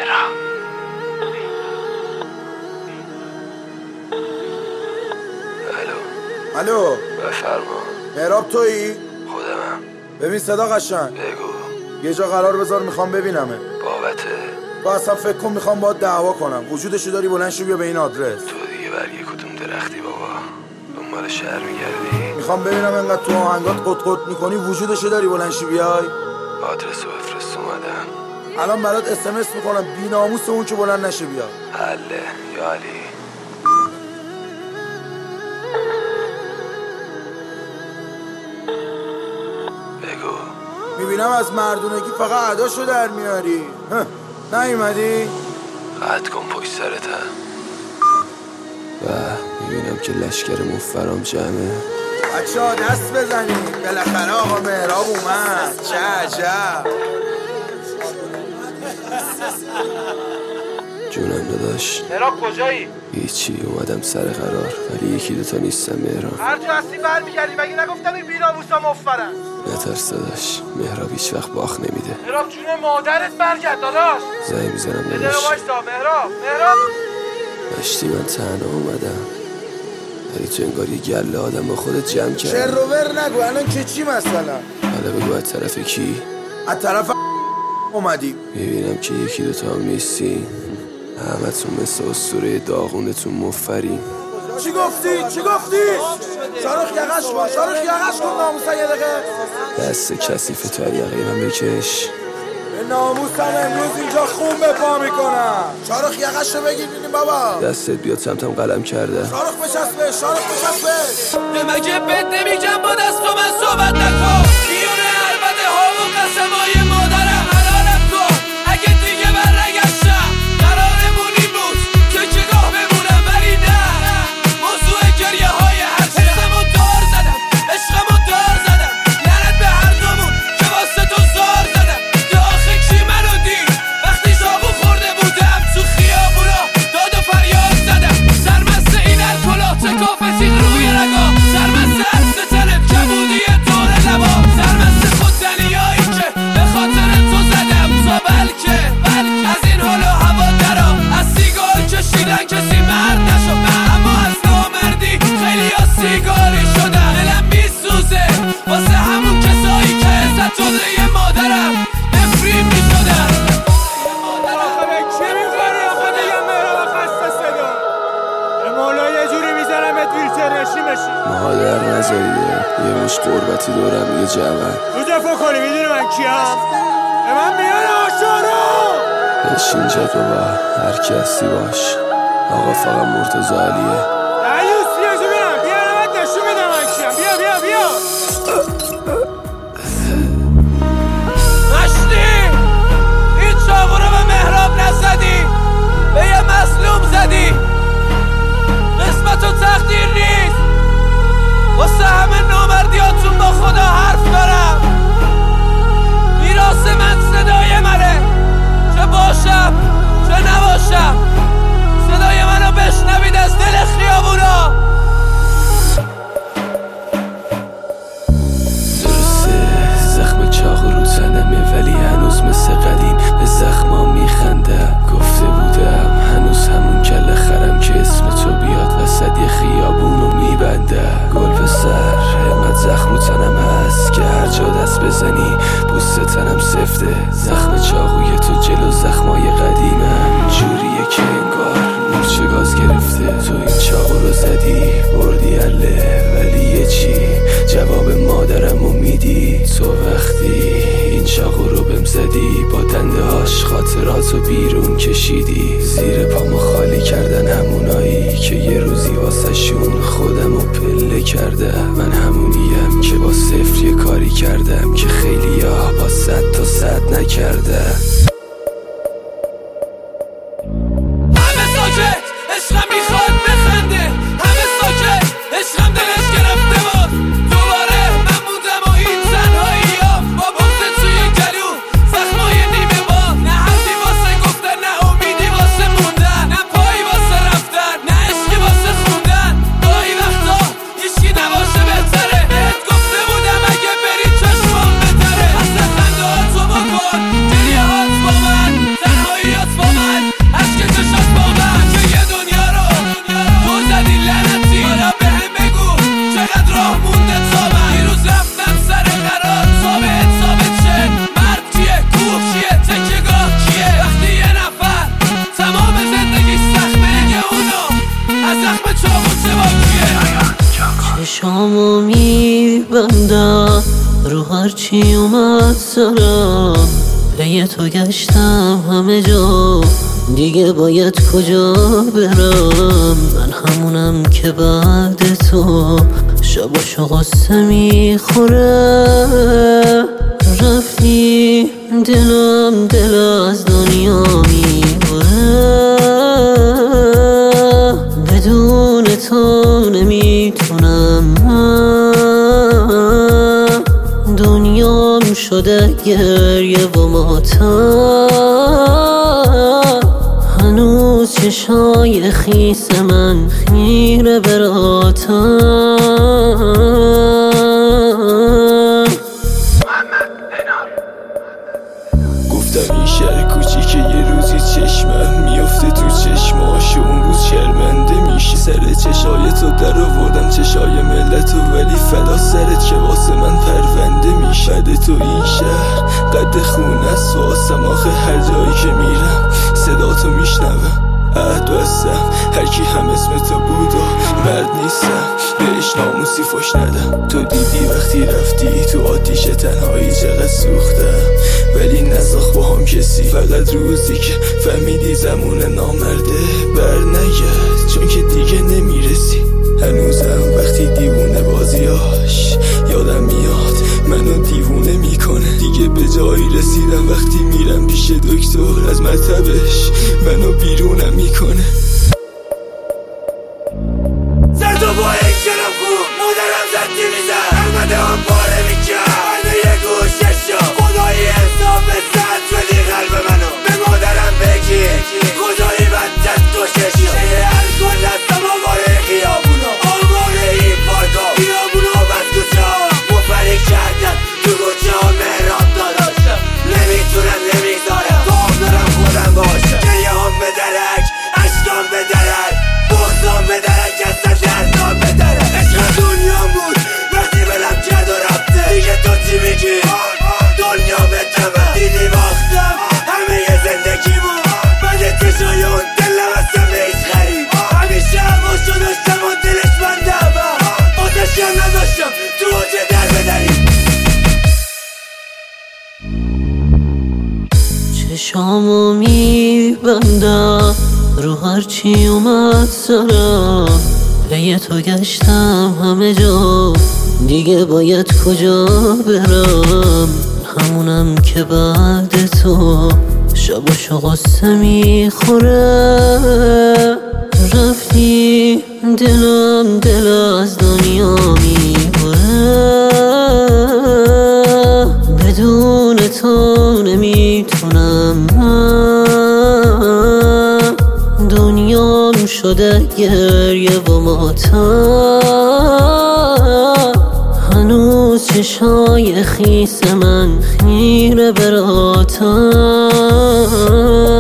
الو بفرما. مهراب تویی؟ خودمم. ببین صدا قشنگ بگو. یه جا قرار بذار میخوام ببینمه. بابته؟ تو اصلا فکر کن میخوام باهات دعوا کنم. وجودشو داری بلند شو بیا به این آدرس. تو دیگه برگه کدوم درختی بابا؟ دنبال شهر میگردی؟ میخوام ببینم انقدر تو آهنگات قط میکنی وجودشو داری بلند شو بیای. آدرسو بفرست اومدم. الان برات اس میکنم بی‌ناموس اون که بلند نشه بیا. حله یا علی. بگو. میبینم از مردونگی فقط عداشو در میاری. نیومدی؟ قطع کن پشت سرتم. و میبینم که لشکر مفرام جمعه. بچه ها دست بزنید بالاخره آقا مهراب اومد. چه عجب. جونم داداش. مهراب کجایی؟ هیچی اومدم سر قرار ولی یکی دوتا نیستم مهراب. هر جا هستی برمیگردی مگه نگفتم این بی‌ناموسا مفرن؟ نترس داداش مهراب هیچ وقت باخت نمیده. مهراب جون مادرت برگرد داداش. زنگ میزنم یه داداش. دقیقه وایسا مهراب. داشتی من تنها اومدم ولی تو انگار یه گله آدم با خودت جمع کرد. شر رو ور نگو الان که چی مثلا؟ حالا بگو از طرف کی؟ از طرف اومدی. میبینم که یکی دوتا هم نیستی. همتون مثل اسطوره داغونتون مفری. چی گفتی؟ شارخ یقش کن ناموسا یه دقیقه. دست کثیف تو یقه من بکش. به ناموسم امروز اینجا خون به پا میکنم. شارخ یقش رو بگیر بینیم بابا. دستت بیاد سمتم قلم کرده. شارخ بچسبه. مگه بد نمیگم با دست و من صحبت نکن. بیونه البته ها و قسمای مادرم حلالم کن. اگه دیگه برنگشتم قرارمون این بود که جگاه بمونم ولی نه. موضوع گریه های حسمو دار زدم عشقمو دار زدم. لعنت به هر دومون که واسه تو زار زدم. که آخه کی منو دید وقتی شاقو خورده بودم تو خیابونا داد و فریاد زدم. سرمست این الکلا تکاف تیغ روی رگا. سرمست عکس تنت کبودی دور لبا. سرمست خودزنیایی که به خاطر تو زدم تا بلکه از این حال و هوا درام. از سیگار کشیدن کسی مرد نشد اما از نامردی خیلی ها سیگاری شدن. دلم میسوزه واسه همون کسایی که عزت جلوی مادرم نفرین میشدن. آخه به چی میخوری آخه دیگه مهراب خسته صدا. به مولا یه جوری میزنمت ویلچر بشی. مادر نزاییه یه مش قربتی دورم یه جوان. رو دفاع کنی میدونی من کیم؟ به من میان آشارو. بشین جد بابا هر کی هستی باش. آقا فقط مرتضی علیه. دعیوس بیا جو بینم بیا نمت نشون میدم من کیم. بیا مشتی این چاقو رو به مهراب نزدی به یه مظلوم زدی. قسمت و تقدیر نیست واسه همه نامردیاتون با خدا حرف دارم. میراث من صدای منه چه باشم چه نباشم. صدای منو بشنوید از دل خیابونا. درسته زخم چاقو رو تنمه ولی هنوز مثل قدیم به زخما میخندم. گفته بودم هنوز همون کله خرم که اسم تو بیاد وسط یه خیابونو میبنده. گل به سر همت زخم رو تنم هست که هر جا دست بزنی پوست تنم سفته. زخم چاقوی تو جلو زخمای قدیمم جوریه که انگار مورچه گاز گرفته. تو این چاقو رو زدی بردی اله ولی یه چی جواب مادرمو میدی. تو وقتی این چاقو رو بهم زدی با دنده هاش خاطراتو بیرون کشیدی. زیر پامو خالی کردن همونایی که یه روزی واسه شون خودمو پله کرده. من همونیم که با صفر یه کاری کردم که خیلی ها با 100 تا 100 نکرده. همه ساکت عشقم میخواد بخنده. همه ساکت عشقم دلش گرفته بود. دوباره من موندم و این تنهایی ها با بغض توی گلو زخمای نیمه با. نه حرفی واسه گفتن نه امیدی واسه موندن. نه پایی واسه رفتن نه عشقی واسه خوندن. گاهی وقتا هیچکی نباشه بهتره. بهت گفته بودم اگه بری چشمام بتره. اصلا خنده ها تو بکن میبندم رو هرچی اومد سرم، پی تو گشتم همه جا، دیگه باید کجا برم؟ من همونم که بعد تو شباشو غصه میخوره. رفتی دلم دل از دنیا میبره، بدون تو نمیتونم. دنیام شده گریه و ماتم، هنوز چشای خیس من خیره براتم. گفتم این شهر کوچیکه یه روزی چشمم میفته تو چشماش، اون روز شرمنده میشی. سر چشای تو در آوردم چشای ملتو، ولی فدا سرت که واسه من پرونده میشه. بعد تو این شهر قد خونه است واسم، آخه هر جایی که میرم صدا تو میشنوم. عهد بستم هرکی هم اسم تو بود و مرد نیستم بهش ناموسی فش ندم. تو دیدی وقتی رفتی تو آتیش تنهایی چقدر سوختم، ولی نساخت با هم کسی. فقط روزی که فهمیدی زمون نامرده بر نگرد، چون که دیگه نمیرسی. هنوزم وقتی دیوونه بازیاش یادم میاد منو دیوونه میکنه. دیگه به جایی رسیدم وقتی میرم پیش دکتر از مطبش منو بیرونم میکنه. زد و با یک کلم خوب مادرم زد دیویزن، احمده هم پاره میکرد منو یه گوشه شد. خدایی حساب زد بدی قلب منو به مادرم بگی، خدایی بدت گوشه شد. چه الکل دستم آواره خیابونا، آواره این پارکا، خیابونا بس کوچه ها مفری کردن تو کوچه ها. مهراب داداشم نمیتونم نمیذارم گام دارم خودم باشم. گریه هم به درک، عشقام به درک، بغضام به درک، اصلا دردام به درک. عشق دنیا بود وقتی بلم کرد و رفته، دیگه تو چی میگی؟ دنیا به تمه دیدی باختم همه ی زندگی بود. بعد چشای اون دلم اصلا به هیچ غریب، همیشه هواشو داشتم و دلش بنده هم آتشم نداشتم تو اوجه در بدریم. چشامو میبندم رو هرچی اومد سرم، پی تو گشتم همه جا، دیگه باید کجا برم؟ همونم که بعد تو شباشو غصه میخوره. رفتی دلم دل از دنیا میبره، بدون تو نمیتونم. دنیام شده گریه و ماتم، هنوز چشای خیس من خیره براتم.